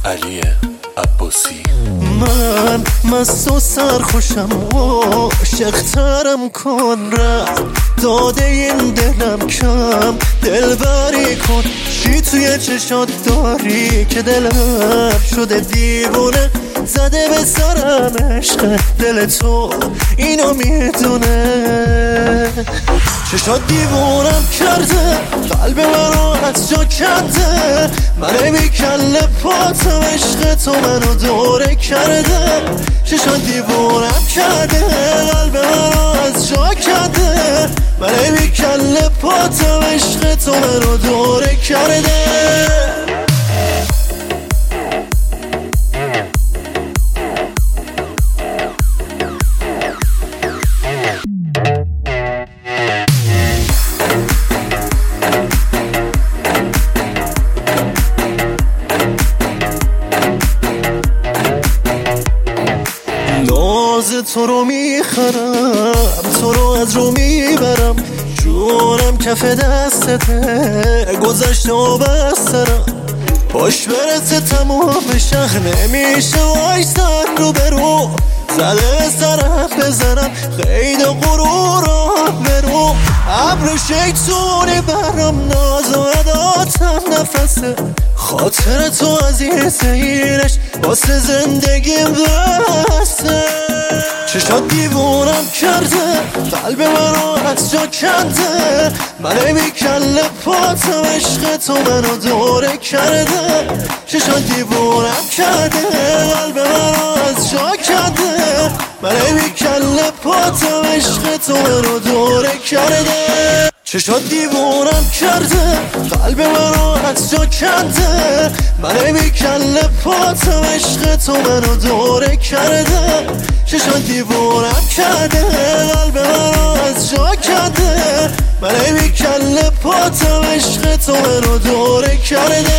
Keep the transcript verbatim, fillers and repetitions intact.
علی عباسی. من مست و سرخوشم و عاشق‌ترم کن رفت داده این دلم کم دلبری کن. چی توی چشات داری که دلم شده دیوونه زده به سرم عشق دل تو اینو میدونه. چشات دیوونم کرده قلب من رو از جا کنده من بی کله پاتم عشق تو منو دوره کرده. چشات دیوونم کرده قلب من رو از جا کنده من بی کله پاتم عشق تو منو دوره کرده. تو رو میخرم تو رو از رو میبرم جونم کف دستته گذشته و بسترم پاش برسه تموم شهر نمیشه وایستن رو برو زده سرم بزنم خیلی غرورم برو ابر شیطونی برم ناز و عداتم نفسه خاطر تو عزیز اینش واسه زندگیم بسته. چشات دیوونم کرده قلب من رو از جا کنده من بی کله پاتم عشق تو منو دوره کرده. چشات دیوونم کرده قلب من رو از جا کنده من بی کله پاتم عشق تو منو دوره کرده. چشات دیوونم کرده قلب من رو از جا کنده من بی کله پاتم عشق تو منو دوره کرده. چشات دیوونم کرده قلب من رو از جا کنده من بی کله پاتم عشق تو منو دوره کرده.